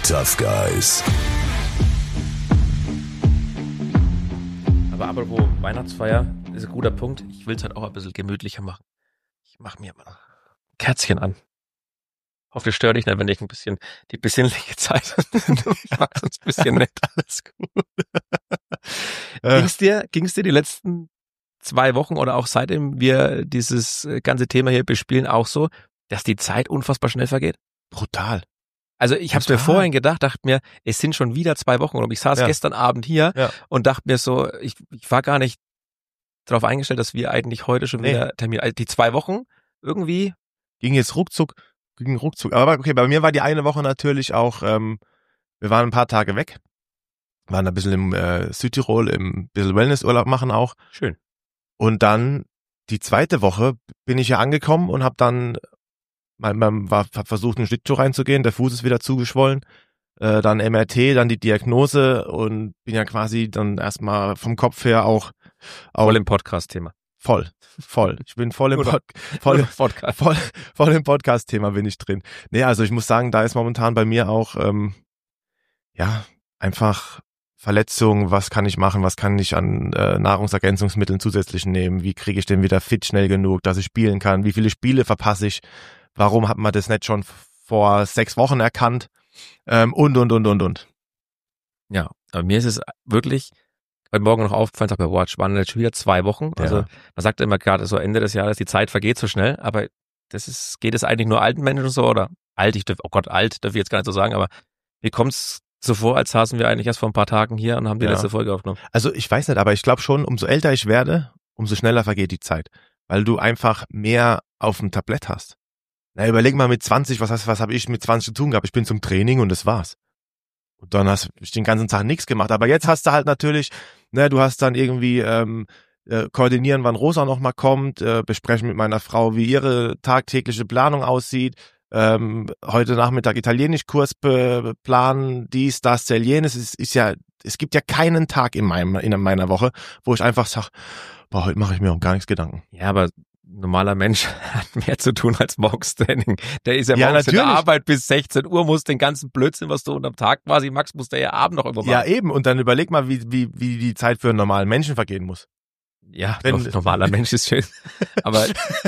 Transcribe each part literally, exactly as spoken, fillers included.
Tough Guys. Aber apropos Weihnachtsfeier, ist ein guter Punkt. Ich will es halt auch ein bisschen gemütlicher machen. Ich mache mir mal ein Kerzchen an. Hoffe, ich störe dich nicht, wenn ich ein bisschen die besinnliche Zeit du machst uns ein bisschen nett. Alles gut. Ging's dir, ging's dir die letzten zwei Wochen oder auch seitdem wir dieses ganze Thema hier bespielen auch so, dass die Zeit unfassbar schnell vergeht? Brutal. Also ich habe es mir vorhin gedacht, dachte mir, es sind schon wieder zwei Wochen und ich saß ja. gestern Abend hier ja. und dachte mir so, ich, ich war gar nicht darauf eingestellt, dass wir eigentlich heute schon nee. wieder Termin, also die zwei Wochen irgendwie. Ging jetzt ruckzuck, ging ruckzuck. Aber okay, bei mir war die eine Woche natürlich auch, ähm, wir waren ein paar Tage weg, waren ein bisschen im äh, Südtirol, im bisschen Wellnessurlaub machen auch. Schön. Und dann die zweite Woche bin ich ja angekommen und habe dann Man, man war, hat versucht, in den Schlittschuh reinzugehen, der Fuß ist wieder zugeschwollen, äh, dann M R T, dann die Diagnose und bin ja quasi dann erstmal vom Kopf her auch, auch voll im Podcast-Thema. Voll, voll. Ich bin voll im, Pod, voll, Podcast. voll, voll im Podcast-Thema bin ich drin. Nee, also ich muss sagen, da ist momentan bei mir auch, ähm, ja, einfach Verletzungen, was kann ich machen, was kann ich an äh, Nahrungsergänzungsmitteln zusätzlich nehmen, wie kriege ich den wieder fit schnell genug, dass ich spielen kann, wie viele Spiele verpasse ich, warum hat man das nicht schon vor sechs Wochen erkannt ähm, und, und, und, und, und. Ja, aber mir ist es wirklich heute Morgen noch aufgefallen, sag mir, boah, waren jetzt schon wieder zwei Wochen. Also ja. Man sagt immer gerade so Ende des Jahres, die Zeit vergeht so schnell, aber das ist, geht es eigentlich nur alten Menschen so oder alt, ich dürf, oh Gott, alt darf ich jetzt gar nicht so sagen, aber mir kommt es so vor, als saßen wir eigentlich erst vor ein paar Tagen hier und haben die ja. letzte Folge aufgenommen. Also ich weiß nicht, aber ich glaube schon, umso älter ich werde, umso schneller vergeht die Zeit, weil du einfach mehr auf dem Tablett hast. Na, überleg mal mit zwanzig, was hast, was habe ich mit zwanzig zu tun gehabt? Ich bin zum Training und das war's. Und dann hast du den ganzen Tag nichts gemacht. Aber jetzt hast du halt natürlich, ne, du hast dann irgendwie ähm, äh, koordinieren, wann Rosa nochmal kommt, äh, besprechen mit meiner Frau, wie ihre tagtägliche Planung aussieht. Ähm, heute Nachmittag Italienischkurs be- planen, dies, das, jenes. Es ist ja, es gibt ja keinen Tag in meinem in meiner Woche, wo ich einfach sage, boah, heute mache ich mir um gar nichts Gedanken. Ja, aber normaler Mensch hat mehr zu tun als Morgenstraining. Der ist ja, ja morgens natürlich. in der Arbeit bis sechzehn Uhr, muss den ganzen Blödsinn, was du unterm Tag quasi machst, muss der ja abend noch immer machen. Ja, eben. Und dann überleg mal, wie, wie, wie die Zeit für einen normalen Menschen vergehen muss. Ja, Wenn, doch, normaler Mensch ist schön. Aber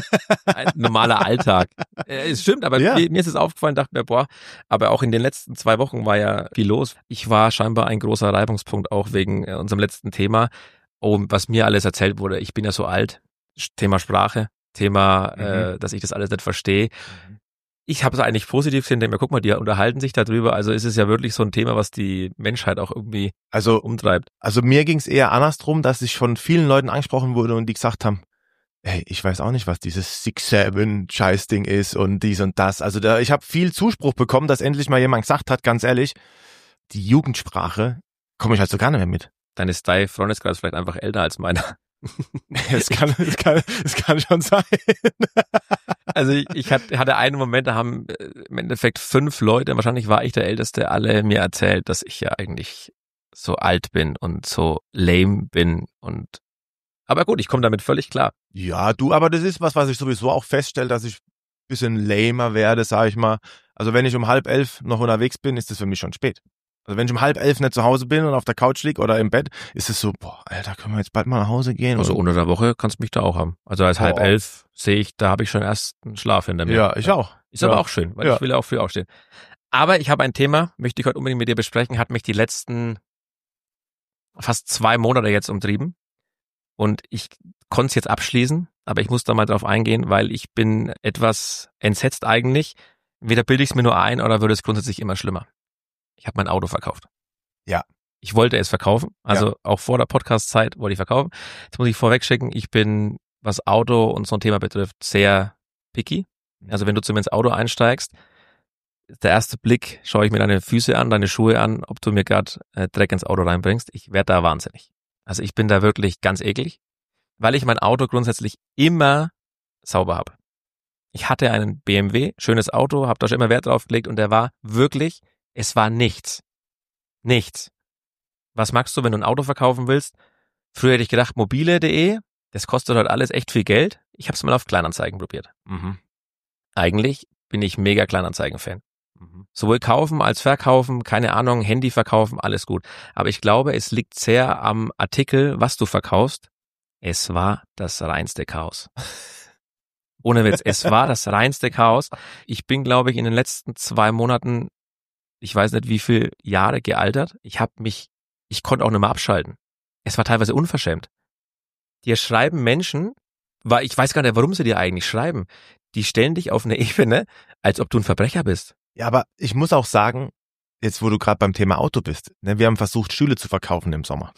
ein normaler Alltag. Es stimmt, aber ja. mir, mir ist es aufgefallen, dachte mir, boah, aber auch in den letzten zwei Wochen war ja viel los. Ich war scheinbar ein großer Reibungspunkt, auch wegen unserem letzten Thema. Oh, was mir alles erzählt wurde, ich bin ja so alt. Thema Sprache, Thema, mhm. äh, dass ich das alles nicht verstehe. Mhm. Ich habe es eigentlich positiv gesehen, denke mir, guck mal, die unterhalten sich darüber. Also ist es ja wirklich so ein Thema, was die Menschheit auch irgendwie also, umtreibt. Also mir ging es eher andersrum, dass ich von vielen Leuten angesprochen wurde und die gesagt haben, ey, ich weiß auch nicht, was dieses six seven Scheißding ist und dies und das. Also da, ich habe viel Zuspruch bekommen, dass endlich mal jemand gesagt hat, ganz ehrlich, die Jugendsprache komme ich halt so gar nicht mehr mit. Dann ist dein Freundeskreis vielleicht einfach älter als meiner. Es kann, es kann, es kann schon sein. Also ich, ich hatte einen Moment, da haben im Endeffekt fünf Leute, wahrscheinlich war ich der Älteste, alle mir erzählt, dass ich ja eigentlich so alt bin und so lame bin und aber gut, ich komme damit völlig klar. Ja, du, aber das ist was, was ich sowieso auch feststelle, dass ich ein bisschen lamer werde, sag ich mal. Also wenn ich um halb elf noch unterwegs bin, ist das für mich schon spät. Also wenn ich um halb elf nicht zu Hause bin und auf der Couch lieg oder im Bett, ist es so, boah, Alter, können wir jetzt bald mal nach Hause gehen? Also unter der Woche kannst du mich da auch haben. Also als boah. halb elf sehe ich, da habe ich schon erst einen Schlaf hinter mir. Ja, ich auch. Ist ja. aber auch schön, weil ja. ich will ja auch früh aufstehen. Aber ich habe ein Thema, möchte ich heute unbedingt mit dir besprechen, hat mich die letzten fast zwei Monate jetzt umtrieben. Und ich konnte es jetzt abschließen, aber ich muss da mal drauf eingehen, weil ich bin etwas entsetzt eigentlich. Entweder bilde ich es mir nur ein oder würde es grundsätzlich immer schlimmer. Ich habe mein Auto verkauft. Ja. Ich wollte es verkaufen, also ja. auch vor der Podcast-Zeit wollte ich verkaufen. Jetzt muss ich vorweg schicken, ich bin, was Auto und so ein Thema betrifft, sehr picky. Also wenn du zu mir ins Auto einsteigst, der erste Blick schaue ich mir deine Füße an, deine Schuhe an, ob du mir gerade äh, Dreck ins Auto reinbringst. Ich werde da wahnsinnig. Also ich bin da wirklich ganz eklig, weil ich mein Auto grundsätzlich immer sauber habe. Ich hatte einen B M W, schönes Auto, habe da schon immer Wert drauf gelegt und der war wirklich, es war nichts. Nichts. Was magst du, wenn du ein Auto verkaufen willst? Früher hätte ich gedacht, mobile punkt de, das kostet halt alles echt viel Geld. Ich habe es mal auf Kleinanzeigen probiert. Mhm. Eigentlich bin ich mega Kleinanzeigen-Fan. Mhm. Sowohl kaufen als verkaufen, keine Ahnung, Handy verkaufen, alles gut. Aber ich glaube, es liegt sehr am Artikel, was du verkaufst. Es war das reinste Chaos. Ohne Witz, es war das reinste Chaos. Ich bin, glaube ich, in den letzten zwei Monaten, ich weiß nicht wie viele Jahre gealtert. Ich habe mich, ich konnte auch nicht mehr abschalten. Es war teilweise unverschämt. Dir schreiben Menschen, weil ich weiß gar nicht, warum sie dir eigentlich schreiben. Die stellen dich auf eine Ebene, als ob du ein Verbrecher bist. Ja, aber ich muss auch sagen, jetzt wo du gerade beim Thema Auto bist, ne, wir haben versucht, Stühle zu verkaufen im Sommer.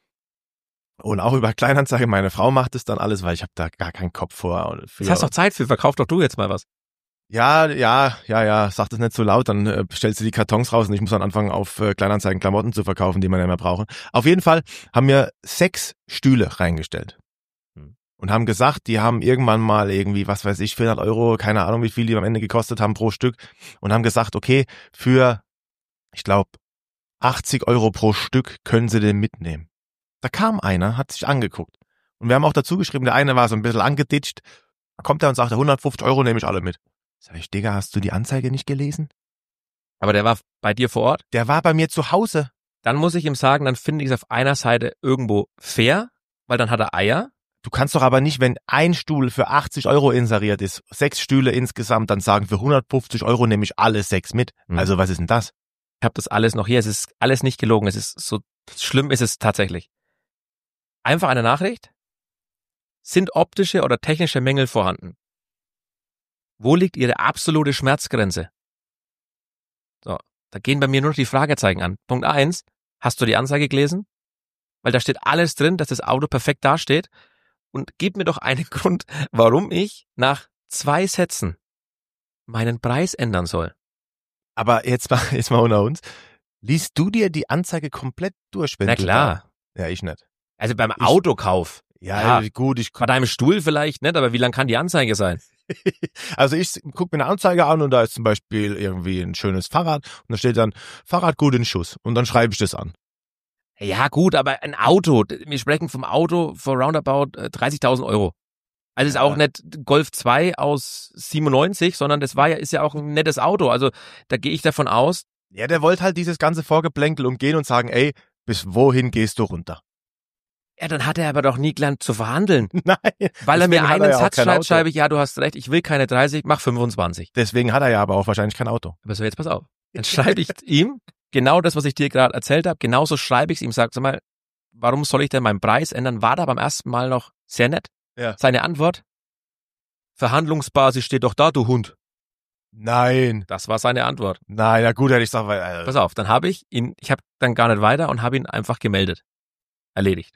Und auch über Kleinanzeigen, meine Frau macht es dann alles, weil ich habe da gar keinen Kopf vor. Jetzt hast du doch Zeit für, verkauf doch du jetzt mal was. Ja, ja, ja, ja, sag das nicht so laut, dann äh, stellst du die Kartons raus und ich muss dann anfangen, auf äh, Kleinanzeigen Klamotten zu verkaufen, die man ja mehr brauchen. Auf jeden Fall haben wir sechs Stühle reingestellt. Hm. Und haben gesagt, die haben irgendwann mal irgendwie, was weiß ich, vierhundert Euro, keine Ahnung, wie viel die am Ende gekostet haben pro Stück. Und haben gesagt, okay, für, ich glaube, achtzig Euro pro Stück können sie den mitnehmen. Da kam einer, hat sich angeguckt. Und wir haben auch dazu geschrieben, der eine war so ein bisschen angeditscht. Da kommt er und sagt, hundertfünfzig Euro nehme ich alle mit. Sag ich, Digga, hast du die Anzeige nicht gelesen? Aber der war bei dir vor Ort? Der war bei mir zu Hause. Dann muss ich ihm sagen, dann finde ich es auf einer Seite irgendwo fair, weil dann hat er Eier. Du kannst doch aber nicht, wenn ein Stuhl für achtzig Euro inseriert ist, sechs Stühle insgesamt, dann sagen, für hundertfünfzig Euro nehme ich alle sechs mit. Mhm. Also was ist denn das? Ich habe das alles noch hier, es ist alles nicht gelogen, es ist so schlimm ist es tatsächlich. Einfach eine Nachricht. Sind optische oder technische Mängel vorhanden? Wo liegt Ihre absolute Schmerzgrenze? So, da gehen bei mir nur noch die Fragezeichen an. Punkt eins, hast du die Anzeige gelesen? Weil da steht alles drin, dass das Auto perfekt dasteht. Und gib mir doch einen Grund, warum ich nach zwei Sätzen meinen Preis ändern soll. Aber jetzt mal, jetzt mal unter uns. Liest du dir die Anzeige komplett durch? Wenn Na klar. Da, ja, ich nicht. Also beim ich, Autokauf. Ja, ja, gut. Ich bei deinem Stuhl vielleicht nicht, aber wie lang kann die Anzeige sein? Also ich gucke mir eine Anzeige an und da ist zum Beispiel irgendwie ein schönes Fahrrad und da steht dann Fahrrad gut in Schuss und dann schreibe ich das an. Ja gut, aber ein Auto, wir sprechen vom Auto für roundabout dreißigtausend Euro. Also ist auch nicht Golf zwei aus siebenundneunzig, sondern das war ja, ist ja auch ein nettes Auto. Also da gehe ich davon aus. Ja, der wollte halt dieses ganze Vorgeplänkel umgehen und sagen, ey, bis wohin gehst du runter? Ja, dann hat er aber doch nie gelernt zu verhandeln. Nein. Weil er mir einen Satz schreibt, schreibe ich, ja, du hast recht, ich will keine dreißig, mach fünfundzwanzig. Deswegen hat er ja aber auch wahrscheinlich kein Auto. Aber so, jetzt pass auf. Dann schreibe ich ihm genau das, was ich dir gerade erzählt habe, genauso schreibe ich es ihm, sag, sag mal, warum soll ich denn meinen Preis ändern? War da beim ersten Mal noch sehr nett. Ja. Seine Antwort, Verhandlungsbasis steht doch da, du Hund. Nein. Das war seine Antwort. Nein, na gut, hätte ich gesagt, weil... Äh, pass auf, dann habe ich ihn, ich habe dann gar nicht weiter und habe ihn einfach gemeldet. Erledigt.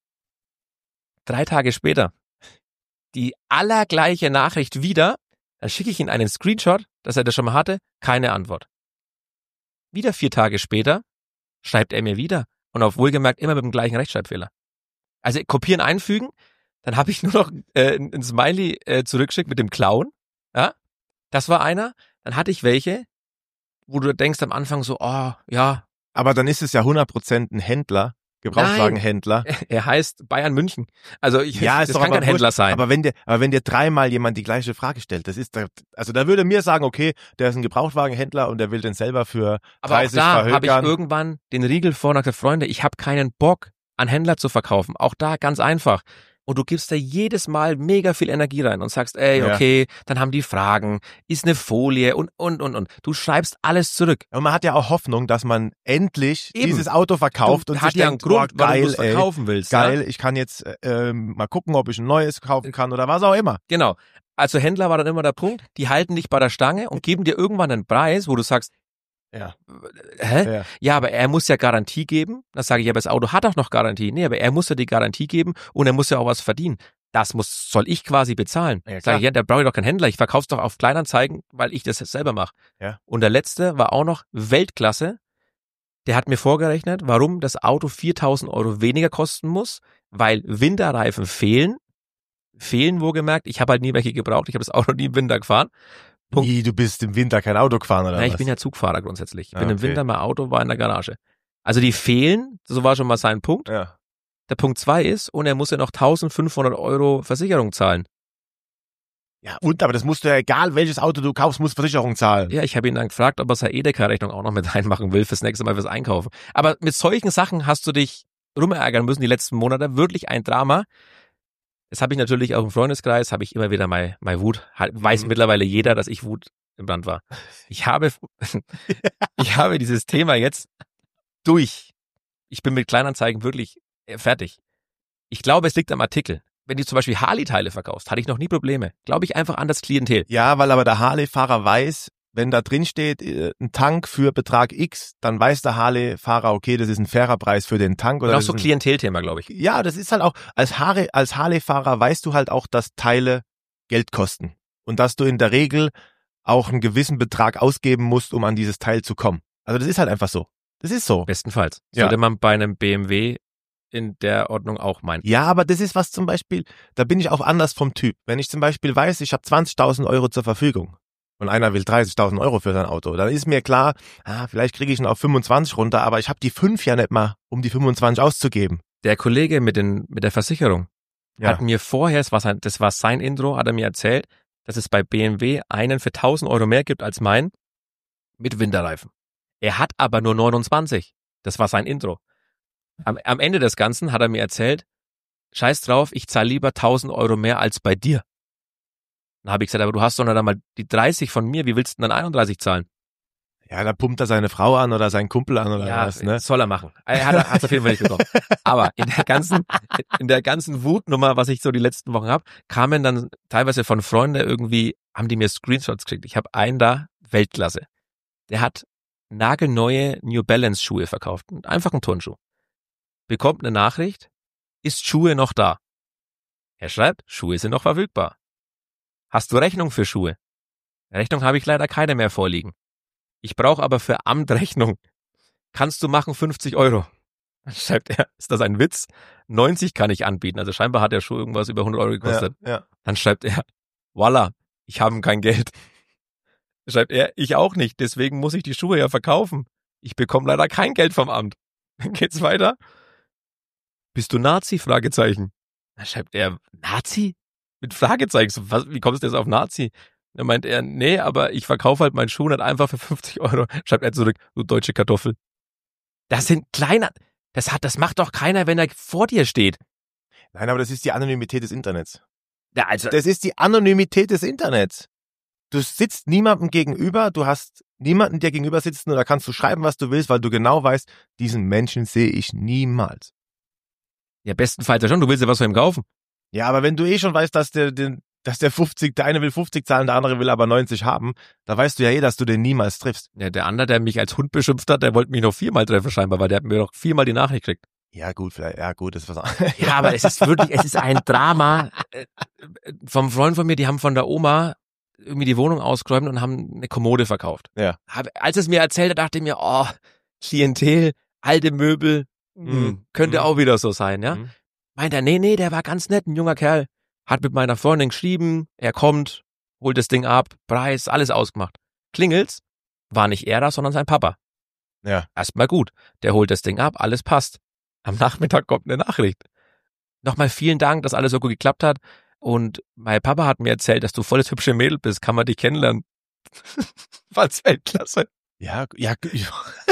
Drei Tage später, die allergleiche Nachricht wieder, dann schicke ich ihm einen Screenshot, dass er das schon mal hatte, keine Antwort. Wieder vier Tage später schreibt er mir wieder und auf wohlgemerkt immer mit dem gleichen Rechtschreibfehler. Also kopieren, einfügen, dann habe ich nur noch äh, ein Smiley äh, zurückgeschickt mit dem Clown, ja, das war einer, dann hatte ich welche, wo du denkst am Anfang so, oh, ja. Aber dann ist es ja hundert Prozent ein Händler, Gebrauchtwagenhändler. Nein, er heißt Bayern München. Also ich, ja, das ist doch kann kein wurscht. Händler sein. Aber wenn dir, aber wenn dir dreimal jemand die gleiche Frage stellt, das ist, da, also da würde mir sagen, okay, der ist ein Gebrauchtwagenhändler und der will den selber für dreißig aber auch da verhökern. habe ich irgendwann den Riegel vor und gesagt, Freunde, ich habe keinen Bock, an Händler zu verkaufen. Auch da ganz einfach. Und du gibst da jedes Mal mega viel Energie rein und sagst, ey, okay, ja. Dann haben die Fragen, ist eine Folie und, und, und, und. Du schreibst alles zurück. Und man hat ja auch Hoffnung, dass man endlich Eben. dieses Auto verkauft du, und hat sich ja denkt, einen Grund, boah, geil, warum du es verkaufen willst. Geil, ja? ich kann jetzt äh, mal gucken, ob ich ein neues kaufen kann oder was auch immer. Genau. Also Händler war dann immer der Punkt, die halten dich bei der Stange und geben dir irgendwann einen Preis, wo du sagst, Ja. Hä? Ja. ja, aber er muss ja Garantie geben. Das sage ich, aber das Auto hat auch noch Garantie. Nee, aber er muss ja die Garantie geben und er muss ja auch was verdienen. Das muss, soll ich quasi bezahlen. Ja, sage ich, ja, da brauche ich doch keinen Händler. Ich verkauf's doch auf Kleinanzeigen, weil ich das selber mache. Ja. Und der letzte war auch noch Weltklasse. Der hat mir vorgerechnet, warum das Auto viertausend Euro weniger kosten muss, weil Winterreifen fehlen. Fehlen wohlgemerkt. Ich habe halt nie welche gebraucht. Ich habe das Auto nie im Winter gefahren. Punkt. Wie, du bist im Winter kein Auto gefahren oder ja, was? Ich bin ja Zugfahrer grundsätzlich. Ich ah, bin okay. im Winter, mein Auto war in der Garage. Also die fehlen, so war schon mal sein Punkt. Ja. Der Punkt zwei ist, und er muss ja noch eintausendfünfhundert Euro Versicherung zahlen. Ja, und, aber das musst du ja, egal welches Auto du kaufst, musst Versicherung zahlen. Ja, ich habe ihn dann gefragt, ob er seine Edeka-Rechnung auch noch mit reinmachen will fürs nächste Mal fürs Einkaufen. Aber mit solchen Sachen hast du dich rumärgern müssen die letzten Monate. Wirklich ein Drama. Das habe ich natürlich auch im Freundeskreis, habe ich immer wieder mal, mal Wut. Weiß mhm. mittlerweile jeder, dass ich Wut im Brand war. Ich habe, ich habe dieses Thema jetzt durch. Ich bin mit Kleinanzeigen wirklich fertig. Ich glaube, es liegt am Artikel. Wenn du zum Beispiel Harley-Teile verkaufst, hatte ich noch nie Probleme. Glaube ich einfach an das Klientel. Ja, weil aber der Harley-Fahrer weiß, wenn da drin steht, ein Tank für Betrag X, dann weiß der Harley-Fahrer, okay, das ist ein fairer Preis für den Tank. Oder und auch das so ist ein Klientelthema, glaube ich. Ja, das ist halt auch, als Harley, als Harley-Fahrer weißt du halt auch, dass Teile Geld kosten. Und dass du in der Regel auch einen gewissen Betrag ausgeben musst, um an dieses Teil zu kommen. Also das ist halt einfach so. Das ist so. Bestenfalls. Ja. Sollte man bei einem B M W in der Ordnung auch meinen. Ja, aber das ist was zum Beispiel, da bin ich auch anders vom Typ. Wenn ich zum Beispiel weiß, ich habe zwanzigtausend Euro zur Verfügung und einer will dreißigtausend Euro für sein Auto, dann ist mir klar, ah, vielleicht kriege ich ihn auf fünfundzwanzig runter, aber ich habe die fünf ja nicht mal, um die fünfundzwanzig auszugeben. Der Kollege mit den mit der Versicherung Ja. hat mir vorher, das war, sein, das war sein Intro, hat er mir erzählt, dass es bei B M W einen für tausend Euro mehr gibt als mein mit Winterreifen. Er hat aber nur neunundzwanzig. Das war sein Intro. Am, am Ende des Ganzen hat er mir erzählt, scheiß drauf, ich zahle lieber tausend Euro mehr als bei dir. Dann habe ich gesagt, aber du hast doch noch einmal die dreißig von mir, wie willst du denn dann einunddreißig zahlen? Ja, da pumpt er seine Frau an oder seinen Kumpel an oder Ja, was, ne? soll er machen. Er hat es auf jeden Fall nicht bekommen. Aber in der ganzen, in der ganzen Wutnummer, was ich so die letzten Wochen habe, kamen dann teilweise von Freunden irgendwie, haben die mir Screenshots gekriegt. Ich habe einen da, Weltklasse. Der hat nagelneue New Balance Schuhe verkauft. Einfach einen Turnschuh. Bekommt eine Nachricht, ist Schuhe noch da? Er schreibt, Schuhe sind noch verfügbar. Hast du Rechnung für Schuhe? Rechnung habe ich leider keine mehr vorliegen. Ich brauche aber für Amt Rechnung. Kannst du machen fünfzig Euro? Dann schreibt er, ist das ein Witz? neunzig kann ich anbieten. Also scheinbar hat der Schuh irgendwas über hundert Euro gekostet. Ja, ja. Dann schreibt er, voila, ich habe kein Geld. Dann schreibt er, ich auch nicht, deswegen muss ich die Schuhe ja verkaufen. Ich bekomme leider kein Geld vom Amt. Dann geht's weiter. Bist du Nazi? Fragezeichen. Dann schreibt er, Nazi? Mit Fragezeichen. So, was, wie kommst du jetzt auf Nazi? Dann meint er, nee, aber ich verkaufe halt meinen Schuh nicht einfach für fünfzig Euro. Schreibt er zurück, du deutsche Kartoffel. Das sind kleine, das hat, das macht doch keiner, wenn er vor dir steht. Nein, aber das ist die Anonymität des Internets. Ja, also, Das ist die Anonymität des Internets. Du sitzt niemandem gegenüber, du hast niemanden dir gegenüber sitzen oder kannst du schreiben, was du willst, weil du genau weißt, diesen Menschen sehe ich niemals. ja, bestenfalls ja schon, du willst ja was von ihm kaufen. Ja, aber wenn du eh schon weißt, dass der, den, dass der fünfzig, der eine will fünfzig zahlen, der andere will aber neunzig haben, da weißt du ja eh, dass du den niemals triffst. Ja, der andere, der mich als Hund beschimpft hat, der wollte mich noch viermal treffen scheinbar, weil der hat mir noch viermal die Nachricht gekriegt. Ja gut, vielleicht, ja gut, das ist was anderes. Ja, aber es ist wirklich, es ist ein Drama. Äh, Vom Freund von mir, die haben von der Oma irgendwie die Wohnung ausgeräumt und haben eine Kommode verkauft. Ja. Hab, als es mir erzählt hat, dachte ich mir, oh, Klientel, alte Möbel, Mhm. könnte Mhm. auch wieder so sein, ja. Mhm. Meint er, nee, nee, der war ganz nett, ein junger Kerl. Hat mit meiner Freundin geschrieben, er kommt, holt das Ding ab, Preis, alles ausgemacht. Klingelt's, war nicht er da, sondern sein Papa. Ja. Erstmal gut, der holt das Ding ab, alles passt. Am Nachmittag kommt eine Nachricht. Nochmal vielen Dank, dass alles so gut geklappt hat. Und mein Papa hat mir erzählt, dass du volles hübsche Mädel bist, kann man dich kennenlernen. War's Weltklasse. Ja, ja, ja.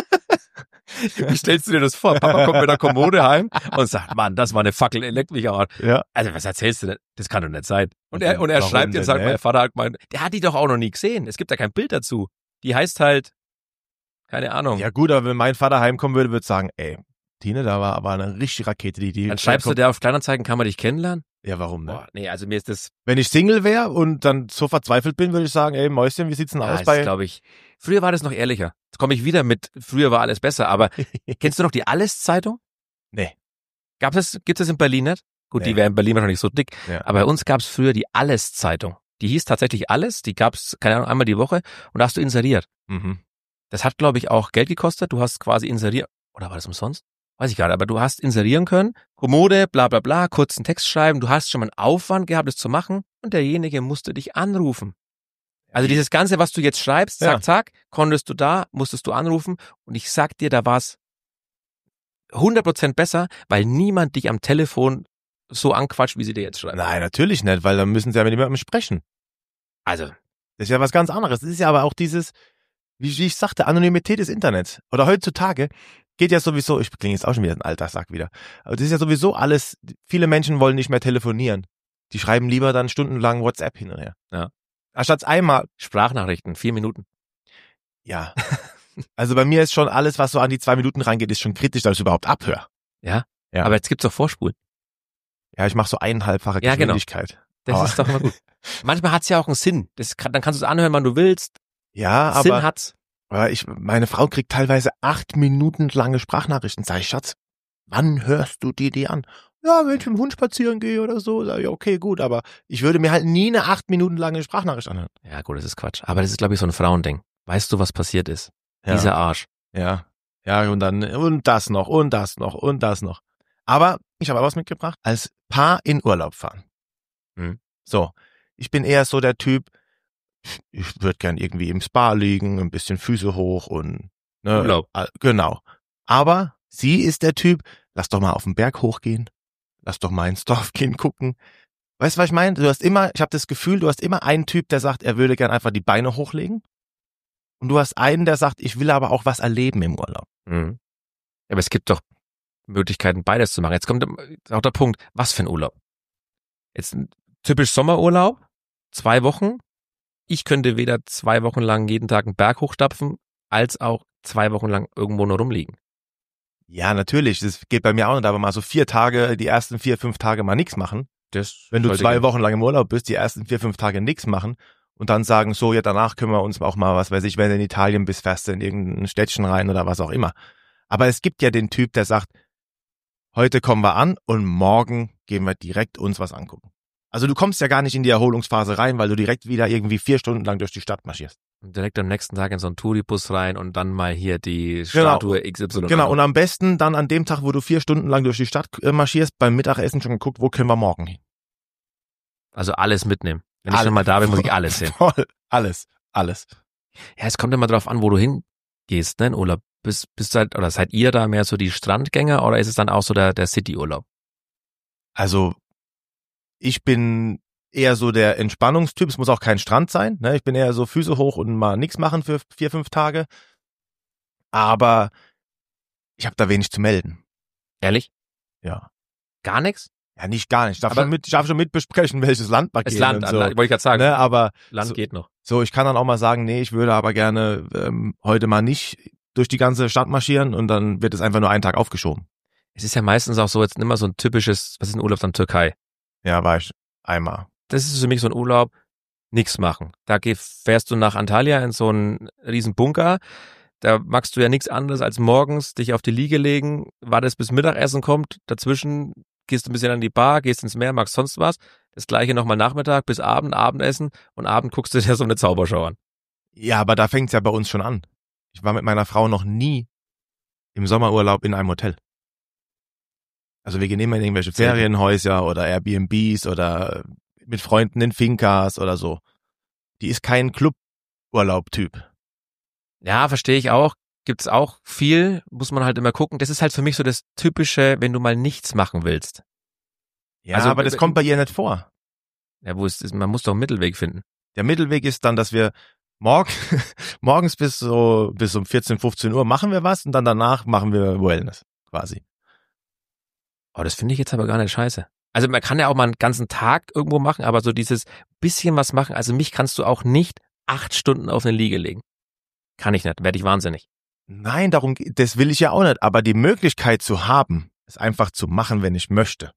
Wie stellst du dir das vor? Papa kommt mit der Kommode heim und sagt, Mann, das war eine Fackel, leck mich am Arsch. ja. Also was erzählst du denn? Das kann doch nicht sein. Und Okay, er, und er warum schreibt denn jetzt, sagt nicht? mein Vater hat gemeint, der hat die doch auch noch nie gesehen. Es gibt da kein Bild dazu. Die heißt halt, keine Ahnung. Ja gut, aber wenn mein Vater heimkommen würde, würde ich sagen, ey, Tine, da war aber eine richtige Rakete, die, die. Dann schreibst du der auf Kleinanzeigen, kann man dich kennenlerern? Ja, warum, ne? Boah, nee, also mir ist das, Wenn ich Single wäre und dann so verzweifelt bin, würde ich sagen, ey, Mäuschen, wie sieht's denn ja, aus das bei... glaube ich, früher war das noch ehrlicher. Jetzt komme ich wieder mit, früher war alles besser, aber kennst du noch die Alles-Zeitung? Nee. Gab es, gibt es in Berlin nicht? Gut, Nee. die wäre in Berlin wahrscheinlich nicht so dick, Ja. aber bei uns gab es früher die Alles-Zeitung. Die hieß tatsächlich Alles, die gab's, keine Ahnung, einmal die Woche und da hast du inseriert. Mhm. Das hat, glaube ich, auch Geld gekostet. Du hast quasi inseriert, oder war das umsonst? Weiß ich gar nicht, aber du hast inserieren können, Kommode, bla bla bla, kurzen Text schreiben, du hast schon mal einen Aufwand gehabt, das zu machen und derjenige musste dich anrufen. Also dieses Ganze, was du jetzt schreibst, zack, Ja. zack, konntest du da, musstest du anrufen und ich sag dir, da war's hundert Prozent besser, weil niemand dich am Telefon so anquatscht, wie sie dir jetzt schreiben. Nein, natürlich nicht, weil dann müssen sie ja mit jemandem sprechen. Also, Das ist ja was ganz anderes. Das ist ja aber auch dieses, wie, wie ich sagte, Anonymität des Internets. Oder heutzutage geht ja sowieso, ich klinge jetzt auch schon wieder ein alter Sack wieder, aber das ist ja sowieso alles, viele Menschen wollen nicht mehr telefonieren. Die schreiben lieber dann stundenlang WhatsApp hin und her. Ja. Anstatt einmal, Sprachnachrichten, vier Minuten. ja. Also bei mir ist schon alles, was so an die zwei Minuten reingeht, ist schon kritisch, dass ich überhaupt abhöre. Ja? Ja. Aber jetzt gibt's doch Vorspulen. Ja, ich mache so eineinhalbfache Ja, genau. Geschwindigkeit. Das Aber- ist doch immer gut. Manchmal hat's ja auch einen Sinn. Das kann, dann kannst du es anhören, wann du willst. Ja, Sinn aber, hat's. aber ich, meine Frau kriegt teilweise acht Minuten lange Sprachnachrichten. Sag ich, Schatz, wann hörst du dir die an? Ja, wenn ich mit dem Hund spazieren gehe oder so. Sag ich, okay, gut, aber ich würde mir halt nie eine acht Minuten lange Sprachnachricht anhören. Ja, gut, das ist Quatsch. Aber das ist, glaube ich, so ein Frauending. Weißt du, was passiert ist? Ja. Dieser Arsch. Ja, ja, und dann, und das noch, und das noch, und das noch. Aber ich habe auch was mitgebracht. Als Paar in Urlaub fahren. Hm. So, ich bin eher so der Typ, ich würde gern irgendwie im Spa liegen, ein bisschen Füße hoch und ne, Urlaub. äh, Genau. Aber sie ist der Typ, lass doch mal auf den Berg hochgehen, lass doch mal ins Dorf gehen gucken. Weißt du, was ich meine? Du hast immer, ich habe das Gefühl, du hast immer einen Typ, der sagt, er würde gern einfach die Beine hochlegen. Und du hast einen, der sagt, ich will aber auch was erleben im Urlaub. Mhm. Aber es gibt doch Möglichkeiten, beides zu machen. Jetzt kommt auch der Punkt, was für ein Urlaub? Jetzt ein typisch Sommerurlaub, zwei Wochen. Ich könnte weder zwei Wochen lang jeden Tag einen Berg hochstapfen, als auch zwei Wochen lang irgendwo nur rumliegen. Ja, natürlich, das geht bei mir auch nicht, aber mal so vier Tage, die ersten vier, fünf Tage mal nichts machen. Das Wenn du sollte zwei gehen. Wochen lang im Urlaub bist, die ersten vier, fünf Tage nichts machen und dann sagen, so, ja, danach können wir uns auch mal, was weiß ich, wenn du in Italien bist, fährst du in irgendein Städtchen rein oder was auch immer. Aber es gibt ja den Typ, der sagt, heute kommen wir an und morgen gehen wir direkt uns was angucken. Also du kommst ja gar nicht in die Erholungsphase rein, weil du direkt wieder irgendwie vier Stunden lang durch die Stadt marschierst. Und direkt am nächsten Tag in so einen Touribus rein und dann mal hier die Genau. Statue X Y. Genau, und am besten dann an dem Tag, wo du vier Stunden lang durch die Stadt äh, marschierst, beim Mittagessen schon geguckt, wo können wir morgen hin. Also alles mitnehmen. Wenn ich Alles. schon mal da bin, muss ich alles hin. Voll, alles, alles. Ja, es kommt immer drauf an, wo du hingehst, ne, in Urlaub. Bist, bist du halt, oder seid ihr da mehr so die Strandgänger oder ist es dann auch so der, der City-Urlaub? Also ich bin eher so der Entspannungstyp. Es muss auch kein Strand sein. Ne? Ich bin eher so Füße hoch und mal nichts machen für vier, fünf Tage. Aber ich habe da wenig zu melden. Ehrlich? Ja. Gar nichts? Ja, nicht gar nicht. Ich darf, Aber- schon, mit, ich darf schon mitbesprechen, welches Land wir Das gehen Land, und so. wollte ich gerade sagen. Ne? Aber Land so, geht noch. so, ich kann dann auch mal sagen, nee, ich würde aber gerne ähm, heute mal nicht durch die ganze Stadt marschieren und dann wird es einfach nur einen Tag aufgeschoben. Es ist ja meistens auch so jetzt immer so ein typisches, was ist ein Urlaub dann Türkei? Ja, war ich einmal. Das ist für mich so ein Urlaub, nichts machen. Da geh- fährst du nach Antalya in so einen riesen Bunker. Da machst du ja nichts anderes als morgens dich auf die Liege legen, wartest bis Mittagessen kommt, dazwischen gehst du ein bisschen an die Bar, gehst ins Meer, machst sonst was. Das gleiche nochmal Nachmittag bis Abend, Abendessen und Abend guckst du dir so eine Zaubershow an. Ja, aber da fängt's ja bei uns schon an. Ich war mit meiner Frau noch nie im Sommerurlaub in einem Hotel. Also wir gehen immer in irgendwelche Sehr gut. Ferienhäuser oder Airbnbs oder mit Freunden in Finkas oder so. Die ist kein Cluburlaub-Typ. Ja, verstehe ich auch. Gibt's auch viel, muss man halt immer gucken. Das ist halt für mich so das Typische, wenn du mal nichts machen willst. Ja, Also, aber das äh, kommt bei ihr nicht vor. Ja, wo ist, ist man muss doch einen Mittelweg finden. Der Mittelweg ist dann, dass wir morgen, morgens bis so bis um vierzehn, fünfzehn Uhr machen wir was und dann danach machen wir Wellness quasi. Oh, das finde ich jetzt aber gar nicht scheiße. Also man kann ja auch mal einen ganzen Tag irgendwo machen, aber so dieses bisschen was machen, also mich kannst du auch nicht acht Stunden auf eine Liege legen. Kann ich nicht, werde ich wahnsinnig. Nein, darum, ge- das will ich ja auch nicht. Aber die Möglichkeit zu haben, es einfach zu machen, wenn ich möchte.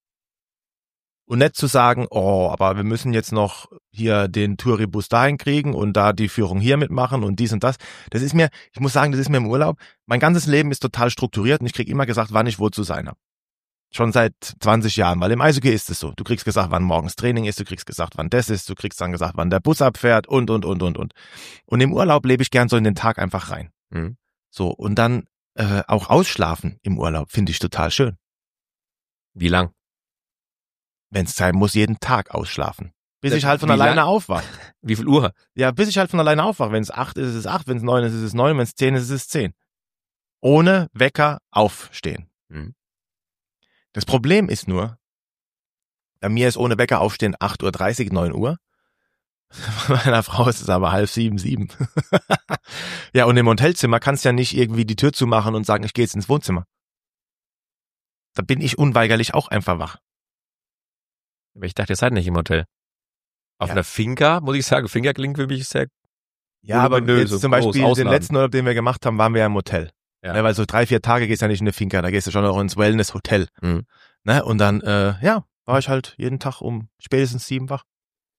Und nicht zu sagen, oh, aber wir müssen jetzt noch hier den Touribus dahin kriegen und da die Führung hier mitmachen und dies und das. Das ist mir, ich muss sagen, das ist mir im Urlaub. Mein ganzes Leben ist total strukturiert und ich krieg immer gesagt, wann ich wo zu sein habe. Schon seit zwanzig Jahren, weil im Eishockey ist es so. Du kriegst gesagt, wann morgens Training ist, du kriegst gesagt, wann das ist, du kriegst dann gesagt, wann der Bus abfährt und, und, und, und, und. Und im Urlaub lebe ich gern so in den Tag einfach rein. Mhm. So, und dann äh, auch ausschlafen im Urlaub finde ich total schön. Wie lang? Wenn es sein muss, jeden Tag ausschlafen. Bis Äh, ich halt von wie alleine lang? aufwache. Wie viel Uhr? Ja, bis ich halt von alleine aufwache. Wenn es acht ist, ist es acht. Wenn es neun ist, ist es neun. Wenn es zehn ist, ist es zehn. Ohne Wecker aufstehen. Mhm. Das Problem ist nur, bei mir ist ohne Wecker aufstehen acht Uhr dreißig, neun Uhr. Bei meiner Frau ist es aber halb sieben, sieben. Ja, und im Hotelzimmer kannst du ja nicht irgendwie die Tür zumachen und sagen, ich gehe jetzt ins Wohnzimmer. Da bin ich unweigerlich auch einfach wach. Aber ich dachte, ihr seid nicht im Hotel. Auf Ja. einer Finca, muss ich sagen. Finca klingt für mich sehr, Ja, aber voluminös jetzt und zum groß, Beispiel den Ausladen. letzten Urlaub, den wir gemacht haben, waren wir ja im Hotel. Ja. Ne, weil so drei, vier Tage gehst du ja nicht in eine Finca, da gehst du schon auch ins Wellness-Hotel. Mhm. Ne, und dann, äh, ja, war ich halt jeden Tag um spätestens sieben wach.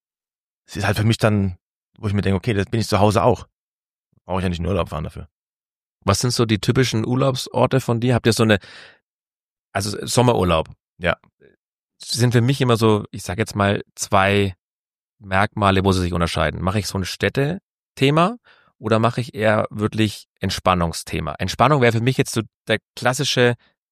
Es ist halt für mich dann, wo ich mir denke, okay, das bin ich zu Hause auch. Brauche ich ja nicht in Urlaub fahren dafür. Was sind so die typischen Urlaubsorte von dir? Habt ihr so eine, also Sommerurlaub? Ja. Sind für mich immer so, ich sag jetzt mal, zwei Merkmale, wo sie sich unterscheiden. Mache ich so ein Städtethema oder mache ich eher wirklich Entspannungsthema? Entspannung wäre für mich jetzt so der klassische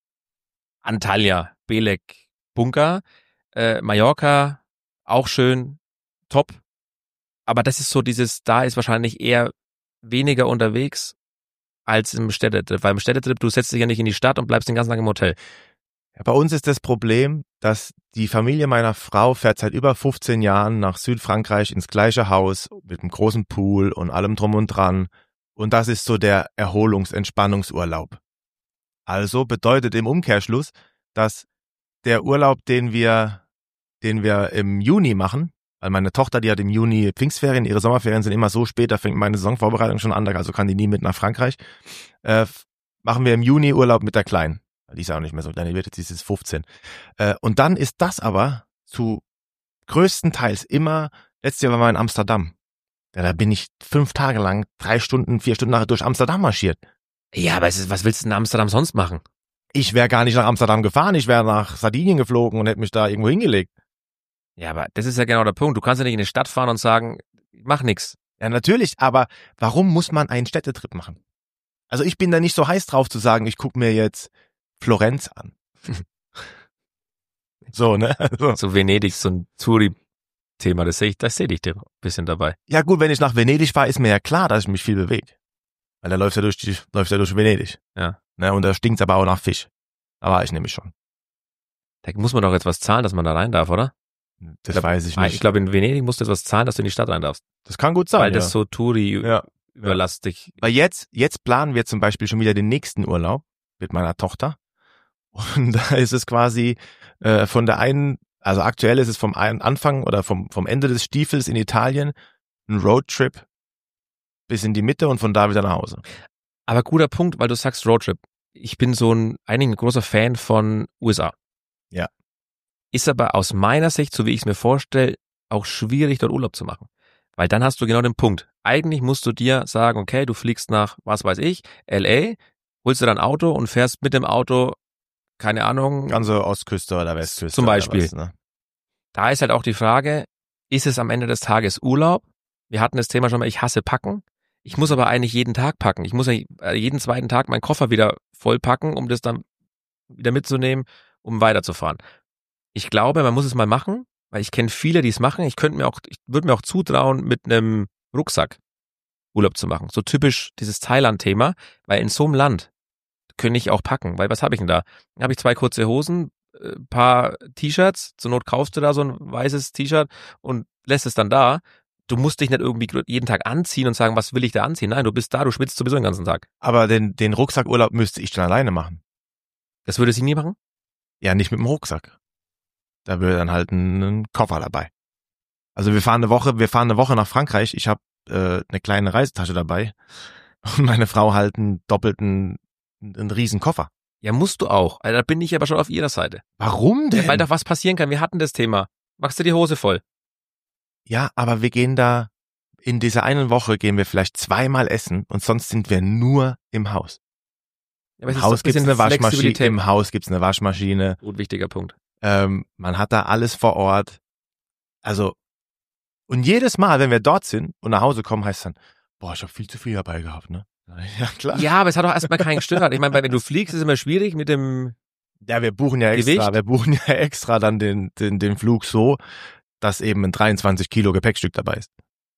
Antalya, Belek, Bunker, äh, Mallorca, auch schön, top. Aber das ist so dieses, da ist wahrscheinlich eher weniger unterwegs als im Städtetrip. Weil im Städtetrip, du setzt dich ja nicht in die Stadt und bleibst den ganzen Tag im Hotel. Ja, bei uns ist das Problem, dass die Familie meiner Frau fährt seit über fünfzehn Jahren nach Südfrankreich ins gleiche Haus mit einem großen Pool und allem drum und dran. Und das ist so der Erholungs-Entspannungsurlaub. Also bedeutet im Umkehrschluss, dass der Urlaub, den wir, den wir im Juni machen, weil meine Tochter, die hat im Juni Pfingstferien, ihre Sommerferien sind immer so spät, da fängt meine Saisonvorbereitung schon an, also kann die nie mit nach Frankreich, äh, machen wir im Juni Urlaub mit der Kleinen. Die ist ja auch nicht mehr so klein, die wird jetzt, die ist fünfzehn. Äh, und dann ist das aber zu größtenteils immer, letztes Jahr waren wir in Amsterdam. Ja, da bin ich fünf Tage lang, drei Stunden, vier Stunden nachher durch Amsterdam marschiert. Ja, aber es ist, was willst du in Amsterdam sonst machen? Ich wäre gar nicht nach Amsterdam gefahren, ich wäre nach Sardinien geflogen und hätte mich da irgendwo hingelegt. Ja, aber das ist ja genau der Punkt. Du kannst ja nicht in eine Stadt fahren und sagen, ich mach nix. Ja, natürlich, aber warum muss man einen Städtetrip machen? Also ich bin da nicht so heiß drauf zu sagen, ich gucke mir jetzt Florenz an. So, ne? Also. So Venedig, so ein Touri-Thema, das sehe ich, das sehe ich dir ein bisschen dabei. Ja gut, wenn ich nach Venedig fahre, ist mir ja klar, dass ich mich viel bewege. Weil da läuft ja durch die, läuft ja durch Venedig. Ja. Ne, und da stinkt's aber auch nach Fisch. Da war ich nämlich schon. Da muss man doch jetzt was zahlen, dass man da rein darf, oder? Das glaub, weiß ich nicht. Ich glaube, in Venedig musst du etwas zahlen, dass du in die Stadt rein darfst. Das kann gut sein, Weil ja. das so Touri ja. überlastig. Weil jetzt, jetzt planen wir zum Beispiel schon wieder den nächsten Urlaub mit meiner Tochter. Und da ist es quasi äh, von der einen, also aktuell ist es vom einen Anfang oder vom, vom Ende des Stiefels in Italien ein Roadtrip bis in die Mitte und von da wieder nach Hause. Aber guter Punkt, weil du sagst Roadtrip. Ich bin so ein, eigentlich ein großer Fan von U S A. Ja. Ist aber aus meiner Sicht, so wie ich es mir vorstelle, auch schwierig, dort Urlaub zu machen. Weil dann hast du genau den Punkt. Eigentlich musst du dir sagen, okay, du fliegst nach, was weiß ich, L A, holst dir dein Auto und fährst mit dem Auto, keine Ahnung. Ganze Ostküste oder Westküste. Zum Beispiel. Was, ne? Da ist halt auch die Frage, ist es am Ende des Tages Urlaub? Wir hatten das Thema schon mal, ich hasse packen. Ich muss aber eigentlich jeden Tag packen. Ich muss ja jeden zweiten Tag meinen Koffer wieder vollpacken, um das dann wieder mitzunehmen, um weiterzufahren. Ich glaube, man muss es mal machen, weil ich kenne viele, die es machen. Ich könnte mir auch, ich würde mir auch zutrauen, mit einem Rucksack Urlaub zu machen. So typisch dieses Thailand-Thema, weil in so einem Land könnte ich auch packen, weil was habe ich denn da? Dann habe ich zwei kurze Hosen, ein paar T-Shirts, zur Not kaufst du da so ein weißes T-Shirt und lässt es dann da. Du musst dich nicht irgendwie jeden Tag anziehen und sagen, was will ich da anziehen? Nein, du bist da, du schwitzt sowieso den ganzen Tag. Aber den, den Rucksackurlaub müsste ich dann alleine machen. Das würde sie nie machen? Ja, nicht mit dem Rucksack. Da würde dann halt ein, ein Koffer dabei. Also wir fahren eine Woche, wir fahren eine Woche nach Frankreich. Ich habe äh, eine kleine Reisetasche dabei und meine Frau halt einen doppelten, einen riesen Koffer. Ja, musst du auch. Also, da bin ich aber schon auf ihrer Seite. Warum denn? Ja, weil doch was passieren kann. Wir hatten das Thema. Machst du die Hose voll? Ja, aber wir gehen da, in dieser einen Woche gehen wir vielleicht zweimal essen und sonst sind wir nur im Haus. Ja, Im Haus gibt's eine Waschmaschine. Im Haus gibt's eine Waschmaschine. Gut, wichtiger Punkt. Ähm, man hat da alles vor Ort. Also, und jedes Mal, wenn wir dort sind und nach Hause kommen, heißt es dann, boah, ich habe viel zu viel dabei gehabt, ne? Ja, klar. Ja, aber es hat doch erstmal keinen gestört. Ich meine, wenn du fliegst, ist es immer schwierig mit dem Ja, wir buchen ja extra, Gewicht. wir buchen ja extra dann den, den, den Flug so, dass eben ein dreiundzwanzig Kilo Gepäckstück dabei ist.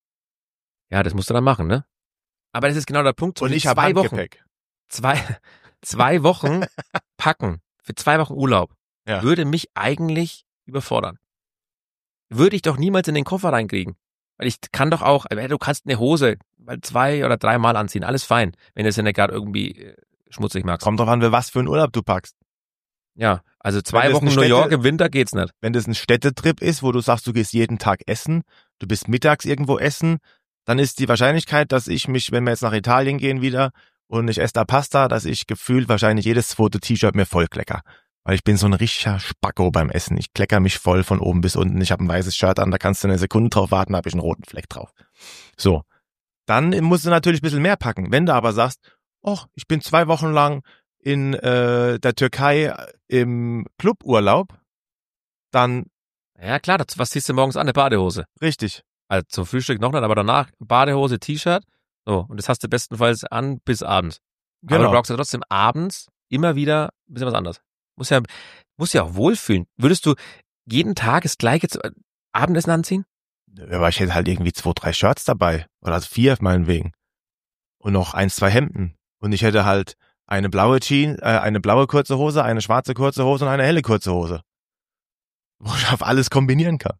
Ja, das musst du dann machen, ne? Aber das ist genau der Punkt. Und ich habe zwei Wochen, Handgepäck. zwei, zwei Wochen packen für zwei Wochen Urlaub Ja. würde mich eigentlich überfordern. Würde ich doch niemals in den Koffer reinkriegen. Weil ich kann doch auch, du kannst eine Hose mal zwei oder dreimal anziehen, alles fein, wenn du es ja nicht gerade irgendwie schmutzig magst. Kommt drauf an, was für einen Urlaub du packst. Ja, also zwei Wochen New Städte, York im Winter geht's nicht. Wenn das ein Städtetrip ist, wo du sagst, du gehst jeden Tag essen, du bist mittags irgendwo essen, dann ist die Wahrscheinlichkeit, dass ich mich, wenn wir jetzt nach Italien gehen wieder und ich esse da Pasta, dass ich gefühlt wahrscheinlich jedes zweite T-Shirt mir voll klecker. Weil ich bin so ein richtiger Spacko beim Essen. Ich klecker mich voll von oben bis unten. Ich habe ein weißes Shirt an, da kannst du eine Sekunde drauf warten, da habe ich einen roten Fleck drauf. So, dann musst du natürlich ein bisschen mehr packen. Wenn du aber sagst, oh, ich bin zwei Wochen lang in äh, der Türkei im Cluburlaub, dann... Ja klar, das, was ziehst du morgens an? Eine Badehose. Richtig. Also zum Frühstück noch nicht, aber danach Badehose, T-Shirt. So, und das hast du bestenfalls an bis abends. Genau. Aber du brauchst ja trotzdem abends immer wieder ein bisschen was anderes. Muss ja, muss ja auch wohlfühlen. Würdest du jeden Tag das gleiche zu, äh, Abendessen anziehen? Ja, aber ich hätte halt irgendwie zwei, drei Shirts dabei. Oder vier meinetwegen. Und noch eins, zwei Hemden. Und ich hätte halt eine blaue Jeans, äh, eine blaue kurze Hose, eine schwarze kurze Hose und eine helle kurze Hose. Wo ich auf alles kombinieren kann.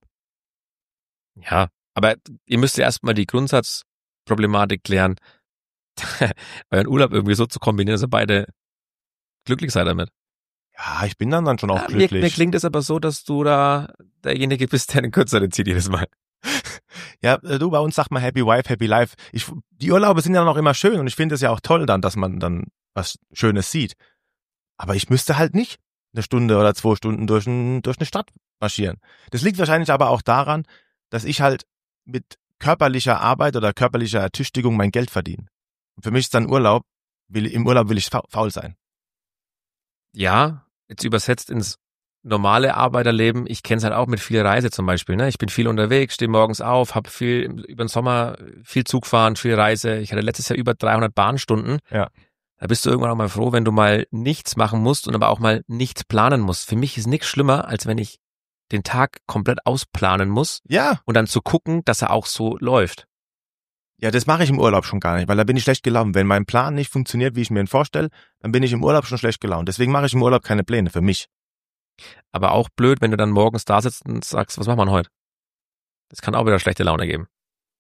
Ja, aber ihr müsst ja erstmal die Grundsatzproblematik klären, euren Urlaub irgendwie so zu kombinieren, dass ihr beide glücklich seid damit. Ja, ich bin dann dann schon auch ja, glücklich. Mir, mir klingt es aber so, dass du da derjenige bist, der den kürzeren zieht jedes Mal. Ja, du, bei uns sagt man Happy Wife, Happy Life. Ich, die Urlaube sind ja noch immer schön und ich finde es ja auch toll dann, dass man dann was Schönes sieht. Aber ich müsste halt nicht eine Stunde oder zwei Stunden durch, ein, durch eine Stadt marschieren. Das liegt wahrscheinlich aber auch daran, dass ich halt mit körperlicher Arbeit oder körperlicher Ertüchtigung mein Geld verdiene. Und für mich ist dann Urlaub, will, im Urlaub will ich faul sein. Ja, jetzt übersetzt ins normale Arbeiterleben, ich kenne es halt auch mit viel Reise zum Beispiel. Ne? Ich bin viel unterwegs, stehe morgens auf, habe viel über den Sommer viel Zug fahren, viel Reise. Ich hatte letztes Jahr über dreihundert Bahnstunden. Ja. Da bist du irgendwann auch mal froh, wenn du mal nichts machen musst und aber auch mal nichts planen musst. Für mich ist nichts schlimmer, als wenn ich den Tag komplett ausplanen muss. Ja. Und dann zu gucken, dass er auch so läuft. Ja, das mache ich im Urlaub schon gar nicht, weil da bin ich schlecht gelaunt. Wenn mein Plan nicht funktioniert, wie ich mir ihn vorstelle, dann bin ich im Urlaub schon schlecht gelaunt. Deswegen mache ich im Urlaub keine Pläne für mich. Aber auch blöd, wenn du dann morgens da sitzt und sagst, was machen wir heute? Das kann auch wieder schlechte Laune geben.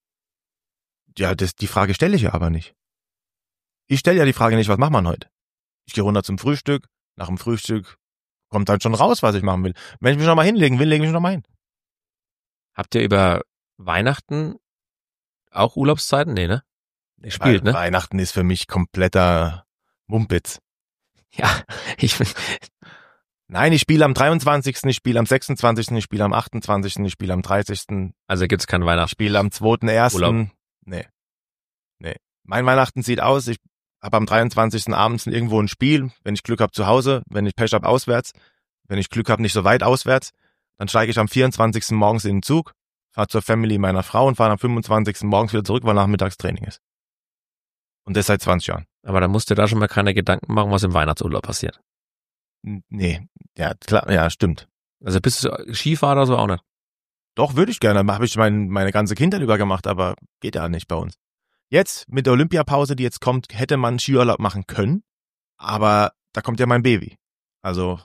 Ja, das, die Frage stelle ich ja aber nicht. Ich stelle ja die Frage nicht, was macht man heute? Ich gehe runter zum Frühstück. Nach dem Frühstück kommt halt schon raus, was ich machen will. Wenn ich mich noch mal hinlegen will, lege ich mich noch mal hin. Habt ihr über Weihnachten auch Urlaubszeiten? Nee, ne? Ihr spielt, Weil ne? Weihnachten ist für mich kompletter Mumpitz. Ja, ich bin... Nein, ich spiele am dreiundzwanzigsten, ich spiele am sechsundzwanzigsten, ich spiele am achtundzwanzigsten, ich spiele am dreißigsten Also gibt's kein Weihnachten. Ich spiele am zweiten ersten Urlaub. Nee. Nee. Mein Weihnachten sieht aus, ich habe am dreiundzwanzigsten abends irgendwo ein Spiel, wenn ich Glück habe zu Hause, wenn ich Pech habe auswärts, wenn ich Glück habe nicht so weit auswärts, dann steige ich am vierundzwanzigsten morgens in den Zug, fahre zur Family meiner Frau und fahre am fünfundzwanzigsten morgens wieder zurück, weil nachmittags Training ist. Und das seit zwanzig Jahren. Aber da musst du da schon mal keine Gedanken machen, was im Weihnachtsurlaub passiert. Nee, ja, klar, ja, stimmt. Also bist du Skifahrer oder so auch nicht? Doch, würde ich gerne. Habe ich mein, meine ganze Kindheit über gemacht, aber geht ja nicht bei uns. Jetzt, mit der Olympiapause, die jetzt kommt, hätte man Skiurlaub machen können, aber da kommt ja mein Baby. Also.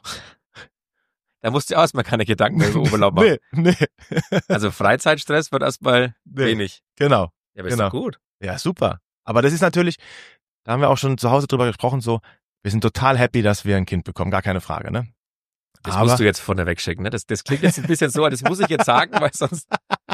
Da musst du erstmal keine Gedanken mehr über Urlaub machen. Nee, nee. Also Freizeitstress wird erstmal nee, wenig. Genau. Ja, aber ist genau. doch gut. Ja, super. Aber das ist natürlich, da haben wir auch schon zu Hause drüber gesprochen, so, wir sind total happy, dass wir ein Kind bekommen, gar keine Frage, ne? Das aber, musst du jetzt von der wegschicken, ne? Das, das klingt jetzt ein bisschen so, das muss ich jetzt sagen, weil sonst...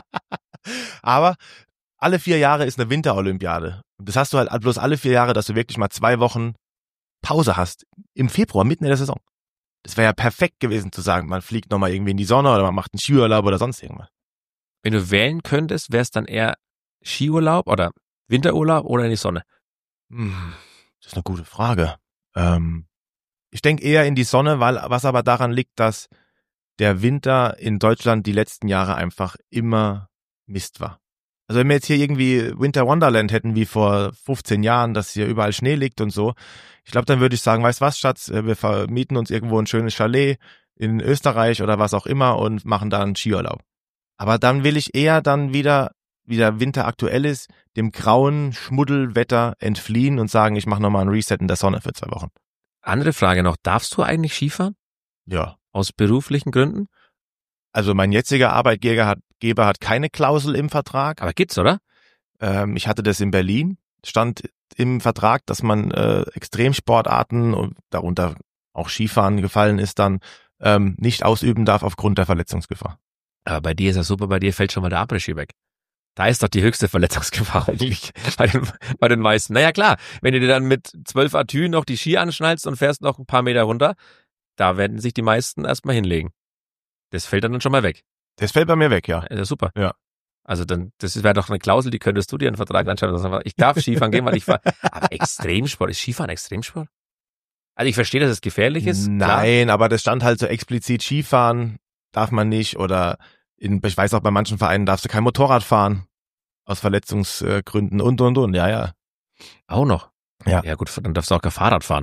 Aber alle vier Jahre ist eine Winterolympiade. Und das hast du halt bloß alle vier Jahre, dass du wirklich mal zwei Wochen Pause hast. Im Februar, mitten in der Saison. Das wäre ja perfekt gewesen zu sagen, man fliegt nochmal irgendwie in die Sonne oder man macht einen Skiurlaub oder sonst irgendwas. Wenn du wählen könntest, wäre es dann eher Skiurlaub oder Winterurlaub oder in die Sonne? Hm, das ist eine gute Frage. Ähm, ich denke eher in die Sonne, weil was aber daran liegt, dass der Winter in Deutschland die letzten Jahre einfach immer Mist war. Also wenn wir jetzt hier irgendwie Winter Wonderland hätten wie vor fünfzehn Jahren, dass hier überall Schnee liegt und so, ich glaube, dann würde ich sagen, weißt was, Schatz, wir vermieten uns irgendwo ein schönes Chalet in Österreich oder was auch immer und machen da einen Skiurlaub. Aber dann will ich eher dann wieder, wie der Winter aktuell ist, dem grauen Schmuddelwetter entfliehen und sagen, ich mache nochmal ein Reset in der Sonne für zwei Wochen. Andere Frage noch, darfst du eigentlich Skifahren? Ja. Aus beruflichen Gründen? Also mein jetziger Arbeitgeber hat, Geber hat keine Klausel im Vertrag. Aber gibt's, oder? Ähm, ich hatte das in Berlin, stand im Vertrag, dass man äh, Extremsportarten und darunter auch Skifahren gefallen ist, dann ähm, nicht ausüben darf aufgrund der Verletzungsgefahr. Aber bei dir ist das super, bei dir fällt schon mal der Après-Ski weg. Da ist doch die höchste Verletzungsgefahr eigentlich bei den, bei den meisten. Naja klar, wenn du dir dann mit zwölf Atü noch die Ski anschnallst und fährst noch ein paar Meter runter, da werden sich die meisten erstmal hinlegen. Das fällt dann schon mal weg. Das fällt bei mir weg, ja. Das ist super. Ja. Also dann, das wäre doch eine Klausel, die könntest du dir einen Vertrag anschauen. Ich darf Skifahren gehen, weil ich fahre. Aber Extremsport, ist Skifahren Extremsport? Also ich verstehe, dass es gefährlich ist. Nein, klar. aber das stand halt so explizit, Skifahren darf man nicht oder in, ich weiß auch, bei manchen Vereinen darfst du kein Motorrad fahren aus Verletzungsgründen und, und, und, ja, ja. Auch noch? Ja. Ja gut, dann darfst du auch kein Fahrrad fahren.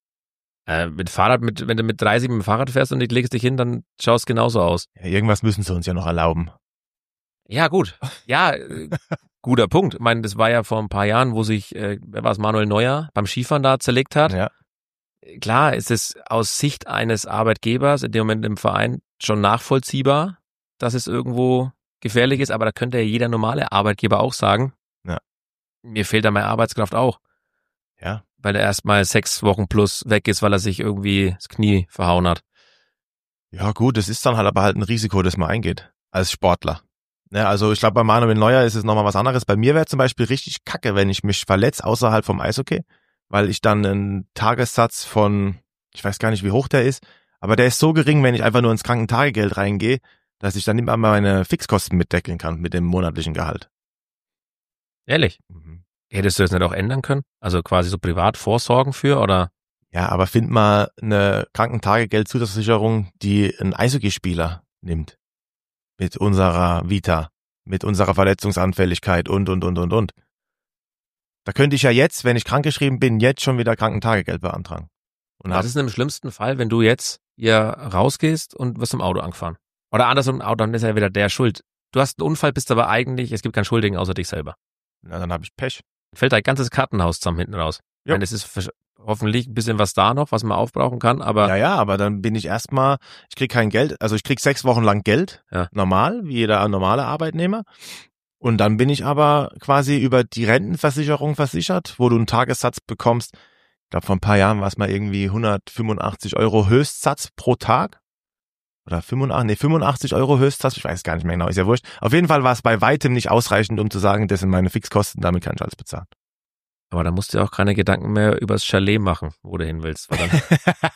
Äh, mit Fahrrad, mit, wenn du mit dreißig mit dem Fahrrad fährst und legst dich hin, dann schaust es genauso aus. Ja, irgendwas müssen sie uns ja noch erlauben. Ja, gut. Ja, äh, guter Punkt. Ich meine, das war ja vor ein paar Jahren, wo sich, äh, wer war es, Manuel Neuer beim Skifahren da zerlegt hat. Ja. Klar ist es aus Sicht eines Arbeitgebers in dem Moment im Verein schon nachvollziehbar, dass es irgendwo gefährlich ist, aber da könnte ja jeder normale Arbeitgeber auch sagen, ja. Mir fehlt da meine Arbeitskraft auch. Ja. Weil er erstmal sechs Wochen plus weg ist, weil er sich irgendwie das Knie verhauen hat. Ja gut, das ist dann halt aber halt ein Risiko, das man eingeht als Sportler. Ja, also ich glaube, bei Manuel Neuer ist es nochmal was anderes. Bei mir wäre zum Beispiel richtig kacke, wenn ich mich verletze außerhalb vom Eishockey, weil ich dann einen Tagessatz von, ich weiß gar nicht, wie hoch der ist, aber der ist so gering, wenn ich einfach nur ins Krankentagegeld reingehe, dass ich dann nicht mal meine Fixkosten mitdeckeln kann mit dem monatlichen Gehalt. Ehrlich? Mhm. Hättest du das nicht auch ändern können? Also quasi so privat vorsorgen für, oder? Ja, aber find mal eine Krankentagegeldzusatzversicherung, die ein Eishockeyspieler nimmt. Mit unserer Vita, mit unserer Verletzungsanfälligkeit und, und, und, und, und. Da könnte ich ja jetzt, wenn ich krankgeschrieben bin, jetzt schon wieder Krankentagegeld beantragen. Und Was ist denn im schlimmsten Fall, wenn du jetzt hier rausgehst und wirst im Auto angefahren? Oder andersrum, im Auto, dann ist ja wieder der schuld. Du hast einen Unfall, bist aber eigentlich, es gibt keinen Schuldigen außer dich selber. Na, dann habe ich Pech. Fällt dein ganzes Kartenhaus zusammen hinten raus. Ja. Ich meine, es ist hoffentlich ein bisschen was da noch, was man aufbrauchen kann, aber... Ja, ja, aber dann bin ich erstmal, ich krieg kein Geld, also ich krieg sechs Wochen lang Geld, ja. normal, wie jeder normale Arbeitnehmer. Und dann bin ich aber quasi über die Rentenversicherung versichert, wo du einen Tagessatz bekommst. Ich glaube, vor ein paar Jahren war es mal irgendwie hundertfünfundachtzig Euro Höchstsatz pro Tag. Oder fünfundachtzig, nee, fünfundachtzig Euro Höchstsatz, ich weiß gar nicht mehr genau, ist ja wurscht. Auf jeden Fall war es bei weitem nicht ausreichend, um zu sagen, das sind meine Fixkosten, damit kann ich alles bezahlen. Aber da musst du ja auch keine Gedanken mehr übers Chalet machen, wo du hin willst. Weil dann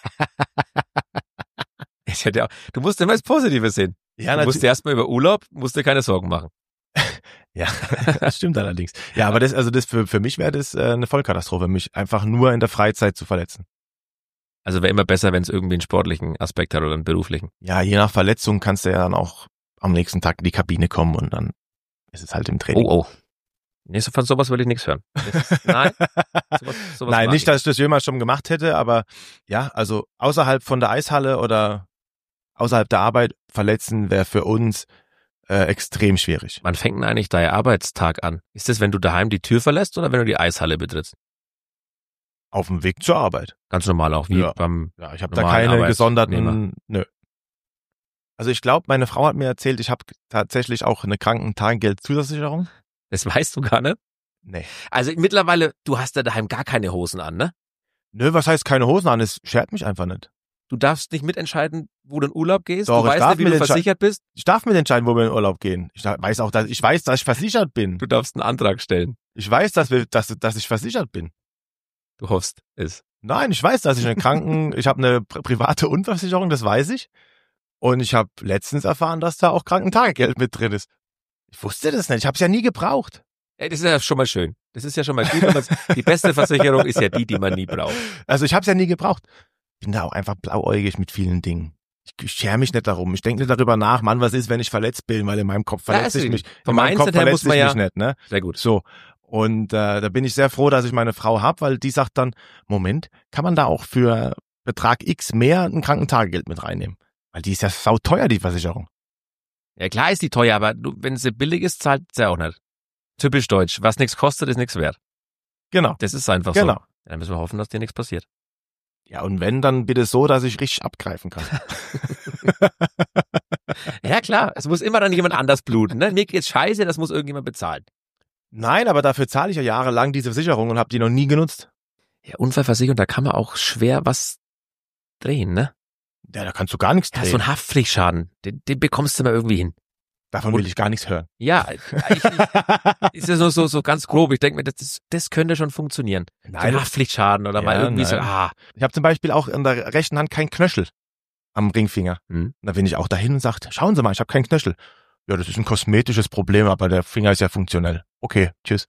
ich hätte auch, du musst immer das Positive sehen. Ja, du musst dir erstmal über Urlaub, musst dir keine Sorgen machen. Ja, das stimmt allerdings. Ja, aber das, also das für, für mich wäre das äh, eine Vollkatastrophe, mich einfach nur in der Freizeit zu verletzen. Also wäre immer besser, wenn es irgendwie einen sportlichen Aspekt hat oder einen beruflichen. Ja, je nach Verletzung kannst du ja dann auch am nächsten Tag in die Kabine kommen und dann ist es halt im Training. Oh, oh. Nee, von sowas will ich nichts hören. Ist, nein, sowas, sowas nein, nicht, ich. dass ich das jemals schon gemacht hätte, aber ja, also außerhalb von der Eishalle oder außerhalb der Arbeit verletzen wäre für uns äh, extrem schwierig. Wann fängt denn eigentlich dein Arbeitstag an? Ist das, wenn du daheim die Tür verlässt oder wenn du die Eishalle betrittst? Auf dem Weg zur Arbeit. Ganz normal auch, wie ja. beim Ja, ich habe da keine gesonderten, nö. Also ich glaube, meine Frau hat mir erzählt, ich habe tatsächlich auch eine Krankentaggeldzusatzversicherung. Das weißt du gar nicht? Nee. Also mittlerweile, du hast da daheim gar keine Hosen an, ne? Nö, was heißt keine Hosen an? Es schert mich einfach nicht. Du darfst nicht mitentscheiden, wo du in Urlaub gehst. Doch, du weißt nicht, wie du versichert bist. Ich darf mitentscheiden, wo wir in Urlaub gehen. Ich weiß auch, dass ich weiß, dass ich versichert bin. Du darfst einen Antrag stellen. Ich weiß, dass wir, dass, dass ich versichert bin. Du hoffst es. Nein, ich weiß, dass ich eine Kranken, ich habe eine private Unversicherung, das weiß ich. Und ich habe letztens erfahren, dass da auch Krankentagegeld mit drin ist. Ich wusste das nicht. Ich habe es ja nie gebraucht. Ey, das ist ja schon mal schön. Das ist ja schon mal gut. Aber die beste Versicherung ist ja die, die man nie braucht. Also ich habe es ja nie gebraucht. Bin da auch einfach blauäugig mit vielen Dingen. Ich, ich schere mich nicht darum. Ich denke nicht darüber nach, Mann, was ist, wenn ich verletzt bin, weil in meinem Kopf verletze ja, ich mich. Vom in meinem Kopf her muss man ja mich nicht, ne? Sehr gut. So. Und äh, da bin ich sehr froh, dass ich meine Frau habe, weil die sagt dann, Moment, kann man da auch für Betrag X mehr ein Krankentagegeld mit reinnehmen? Weil die ist ja sauteuer, die Versicherung. Ja, klar ist die teuer, aber du, wenn sie billig ist, zahlt sie auch nicht. Typisch deutsch. Was nichts kostet, ist nichts wert. Genau. Das ist einfach genau. so. Ja, dann müssen wir hoffen, dass dir nichts passiert. Ja, und wenn, dann bitte so, dass ich richtig abgreifen kann. Ja klar, es muss immer dann jemand anders bluten. Ne? Mir geht's scheiße, das muss irgendjemand bezahlen. Nein, aber dafür zahle ich ja jahrelang diese Versicherung und habe die noch nie genutzt. Ja, Unfallversicherung, da kann man auch schwer was drehen, ne? Ja, da kannst du gar nichts Ja, drehen. so ein Haftpflichtschaden, den, den bekommst du mal irgendwie hin. Davon will ich gar nichts hören. Ja, ich, ich, ist ja nur so, so ganz grob. Ich denke mir, das, das könnte schon funktionieren. So Nein. ein Haftpflichtschaden oder Ja, mal irgendwie nein. so, ah. Ich habe zum Beispiel auch in der rechten Hand keinen Knöchel am Ringfinger. Hm. Und da bin ich auch dahin und sagt, schauen Sie mal, ich habe keinen Knöchel. Ja, das ist ein kosmetisches Problem, aber der Finger ist ja funktionell. Okay, tschüss.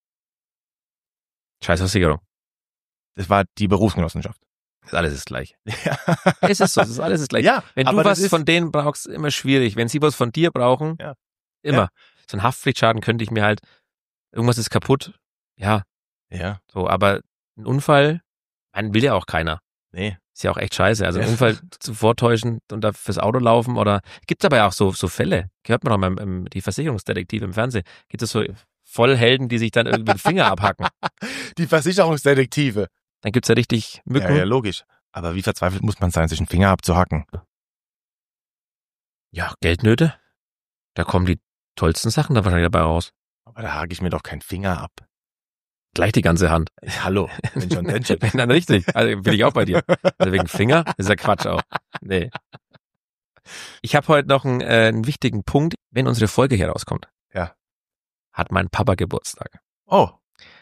Scheiß Versicherung. Das war die Berufsgenossenschaft. Das alles ist gleich. Ja, Es ist so, es ist alles ist gleich. ja Wenn du aber was das ist, von denen brauchst, immer schwierig. Wenn sie was von dir brauchen, Ja. immer. Ja. So ein Haftpflichtschaden könnte ich mir halt, irgendwas ist kaputt. Ja, Ja, so, aber ein Unfall, man will ja auch keiner. nee. Ist ja auch echt scheiße. Also ein Ja. Unfall zu vortäuschen und da fürs Auto laufen oder gibt's aber ja auch so so Fälle. Hört man doch mal im, im, die Versicherungsdetektive im Fernsehen. Gibt es so Vollhelden, die sich dann irgendwie den Finger abhacken. Die Versicherungsdetektive. Dann gibt's ja richtig Mücken. Ja, ja, logisch. Aber wie verzweifelt muss man sein, sich einen Finger abzuhacken? Ja, Geldnöte. Da kommen die tollsten Sachen da wahrscheinlich dabei raus. Aber da hake ich mir doch keinen Finger ab. Gleich die ganze Hand. Hallo, wenn schon denn schon. Wenn dann richtig. Also bin ich auch bei dir. Also wegen Finger ist ja Quatsch auch. Nee. Ich habe heute noch einen, äh, einen wichtigen Punkt. Wenn unsere Folge hier rauskommt, Ja. hat mein Papa Geburtstag. Oh,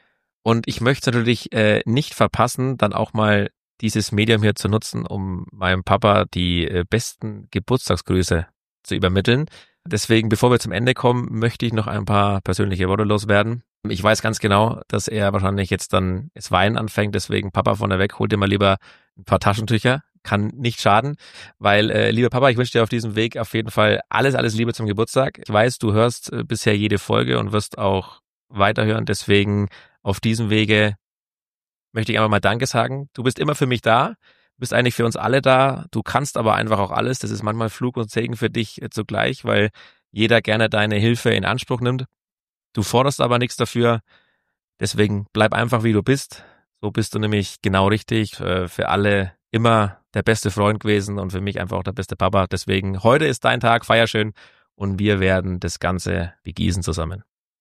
Und ich möchte natürlich äh, nicht verpassen, dann auch mal dieses Medium hier zu nutzen, um meinem Papa die äh, besten Geburtstagsgrüße zu übermitteln. Deswegen, bevor wir zum Ende kommen, möchte ich noch ein paar persönliche Worte loswerden. Ich weiß ganz genau, dass er wahrscheinlich jetzt dann das Weinen anfängt, deswegen Papa von der weg, hol dir mal lieber ein paar Taschentücher, kann nicht schaden, weil, äh, lieber Papa, ich wünsche dir auf diesem Weg auf jeden Fall alles, alles Liebe zum Geburtstag. Ich weiß, du hörst äh, bisher jede Folge und wirst auch weiterhören, deswegen auf diesem Wege möchte ich einfach mal Danke sagen. Du bist immer für mich da, du bist eigentlich für uns alle da, du kannst aber einfach auch alles, das ist manchmal Fluch und Segen für dich äh, zugleich, weil jeder gerne deine Hilfe in Anspruch nimmt. Du forderst aber nichts dafür, deswegen bleib einfach wie du bist. So bist du nämlich genau richtig, äh, für alle immer der beste Freund gewesen und für mich einfach auch der beste Papa. Deswegen, heute ist dein Tag, feier schön und wir werden das Ganze begießen zusammen.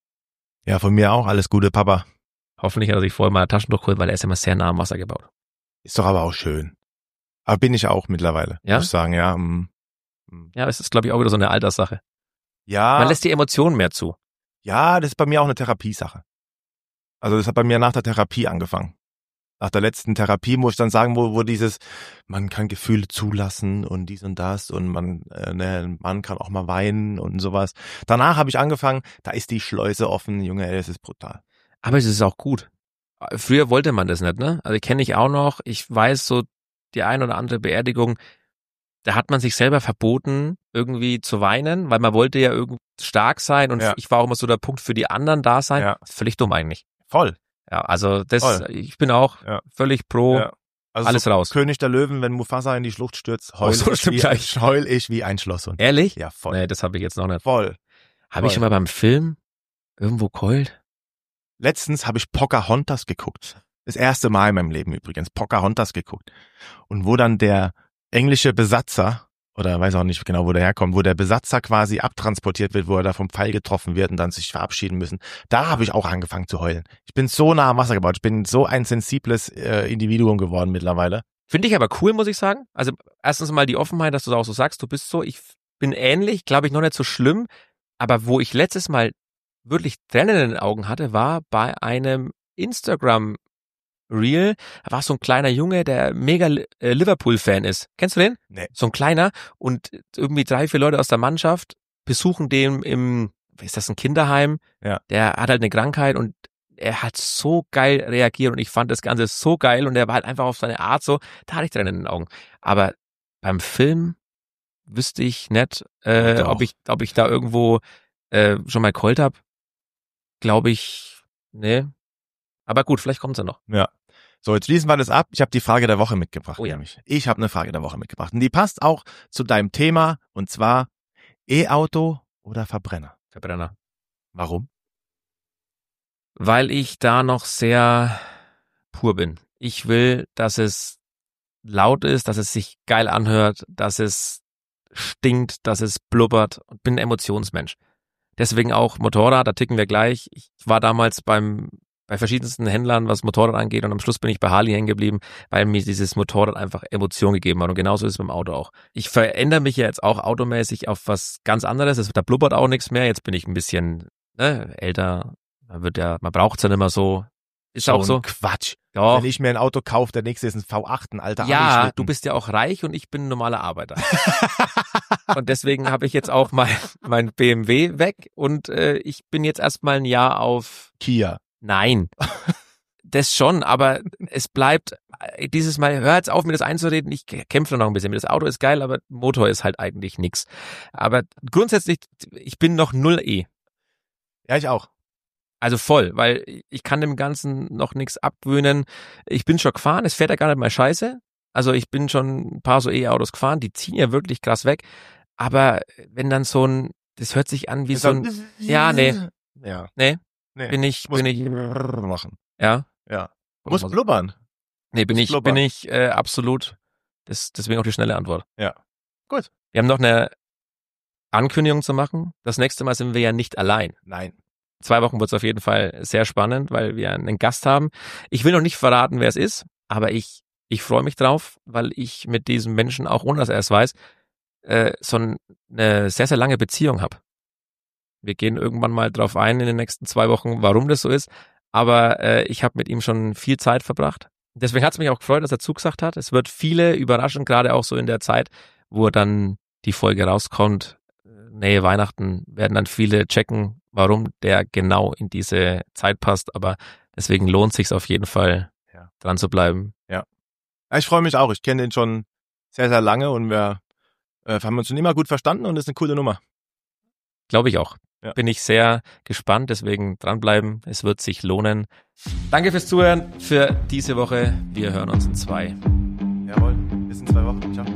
ja, von mir auch alles Gute, Papa. Hoffentlich hat er sich vorher mal ein Taschentuch geholt, weil er ist immer sehr nah am Wasser gebaut. Ist doch aber auch schön. Aber bin ich auch mittlerweile, Ja? muss ich sagen, ja. mm, mm. Ja, es ist, glaube ich, auch wieder so eine Alterssache. Ja, Man lässt die Emotionen mehr zu. ja, das ist bei mir auch eine Therapiesache. Also das hat bei mir nach der Therapie angefangen. Nach der letzten Therapie muss ich dann sagen, wo, wo dieses, man kann Gefühle zulassen und dies und das und man, äh, ne, man kann auch mal weinen und sowas. Danach habe ich angefangen, da ist die Schleuse offen, Junge, ey, das ist brutal. Aber es ist auch gut. Früher wollte man das nicht, ne? Also kenne ich auch noch. Ich weiß so, die ein oder andere Beerdigung, da hat man sich selber verboten, irgendwie zu weinen, weil man wollte ja irgendwie stark sein und Ja. ich war auch immer so der Punkt für die anderen da sein. Ja. Das ist völlig dumm eigentlich. Voll. Ja, also das, Voll. ich bin auch Ja. völlig pro, Ja. Also alles so raus. König der Löwen, wenn Mufasa in die Schlucht stürzt, heul, Oh, so ich, stimmt wie, gleich. heul ich wie ein Schlosshund. Ehrlich? Ja, voll. Nee, das habe ich jetzt noch nicht. Voll. Habe ich voll. schon mal beim Film irgendwo geheult? Letztens habe ich Pocahontas geguckt. Das erste Mal in meinem Leben übrigens. Pocahontas geguckt. Und wo dann der englische Besatzer, oder weiß auch nicht genau, wo der herkommt, wo der Besatzer quasi abtransportiert wird, wo er da vom Pfeil getroffen wird und dann sich verabschieden müssen. Da habe ich auch angefangen zu heulen. Ich bin so nah am Wasser gebaut. Ich bin so ein sensibles äh, Individuum geworden mittlerweile. Finde ich aber cool, muss ich sagen. Also erstens mal die Offenheit, dass du auch so sagst, du bist so, ich bin ähnlich, glaube ich, noch nicht so schlimm. Aber wo ich letztes Mal wirklich Tränen in den Augen hatte, war bei einem Instagram Reel. Da war so ein kleiner Junge, der mega äh, Liverpool-Fan ist. Kennst du den? Nee. So ein kleiner. Und irgendwie drei, vier Leute aus der Mannschaft besuchen den im, wie ist das, ein Kinderheim? Ja. Der hat halt eine Krankheit und er hat so geil reagiert und ich fand das Ganze so geil und er war halt einfach auf seine Art so, da hatte ich Tränen in den Augen. Aber beim Film wüsste ich nicht, äh, Doch. ob ich, ob ich da irgendwo äh, schon mal geheult habe. Glaube ich, nee. Aber gut, vielleicht kommt's ja noch. Ja. So, jetzt schließen wir das ab. Ich habe die Frage der Woche mitgebracht. Oh ja. Nämlich. Ich habe eine Frage der Woche mitgebracht. Und die passt auch zu deinem Thema. Und zwar E-Auto oder Verbrenner. Verbrenner. Warum? Weil ich da noch sehr pur bin. Ich will, dass es laut ist, dass es sich geil anhört, dass es stinkt, dass es blubbert und bin ein Emotionsmensch. Deswegen auch Motorrad, da ticken wir gleich. Ich war damals beim bei verschiedensten Händlern, was Motorrad angeht, und am Schluss bin ich bei Harley hängen geblieben, weil mir dieses Motorrad einfach Emotion gegeben hat, und genauso ist es beim Auto auch. Ich verändere mich ja jetzt auch automäßig auf was ganz anderes, es, da blubbert auch nichts mehr, jetzt bin ich ein bisschen ne, älter, man wird ja, man braucht es ja nicht mehr so. Ist Schon auch so. Quatsch. Doch. Wenn ich mir ein Auto kaufe, der nächste ist ein V acht, ein alter Ja, Ami-Schlitten. du bist ja auch reich und ich bin ein normaler Arbeiter. Und deswegen habe ich jetzt auch mein, mein B M W weg und äh, ich bin jetzt erstmal ein Jahr auf Kia. Nein. Das schon, aber es bleibt äh, dieses Mal, hör jetzt auf, mir das einzureden, ich kämpfe noch ein bisschen. Das Auto ist geil, aber Motor ist halt eigentlich nix. Aber grundsätzlich, ich bin noch null E. Ja, ich auch. Also voll, weil ich kann dem Ganzen noch nichts abgewöhnen. Ich bin schon gefahren, es fährt ja gar nicht mal scheiße. Also ich bin schon ein paar so E-Autos gefahren, die ziehen ja wirklich krass weg. Aber wenn dann so ein, das hört sich an wie Das so ein, ja, nee, Ja. nee, Nee. bin ich, Muss bin ich, machen. ja. Ja. Muss blubbern. Nee, bin Muss ich, blubbern. bin ich äh, absolut, das, deswegen auch die schnelle Antwort. Ja. Gut. Wir haben noch eine Ankündigung zu machen. Das nächste Mal sind wir ja nicht allein. Nein. Zwei Wochen wird es auf jeden Fall sehr spannend, weil wir einen Gast haben. Ich will noch nicht verraten, wer es ist, aber ich, ich freue mich drauf, weil ich mit diesem Menschen, auch ohne dass er es weiß, äh, so eine sehr, sehr lange Beziehung habe. Wir gehen irgendwann mal drauf ein in den nächsten zwei Wochen, warum das so ist. Aber äh, ich habe mit ihm schon viel Zeit verbracht. Deswegen hat es mich auch gefreut, dass er zugesagt hat. Es wird viele überraschen, gerade auch so in der Zeit, wo dann die Folge rauskommt. Nähe Weihnachten werden dann viele checken, warum der genau in diese Zeit passt. Aber deswegen lohnt es sich auf jeden Fall, ja. dran zu bleiben. Ja. ja ich freue mich auch. Ich kenne den schon sehr, sehr lange und wir äh, haben uns schon immer gut verstanden und das ist eine coole Nummer. Glaube ich auch. Ja. Bin ich sehr gespannt, deswegen dranbleiben. Es wird sich lohnen. Danke fürs Zuhören für diese Woche. Wir hören uns in zwei. Jawohl. Bis in zwei Wochen. Ciao.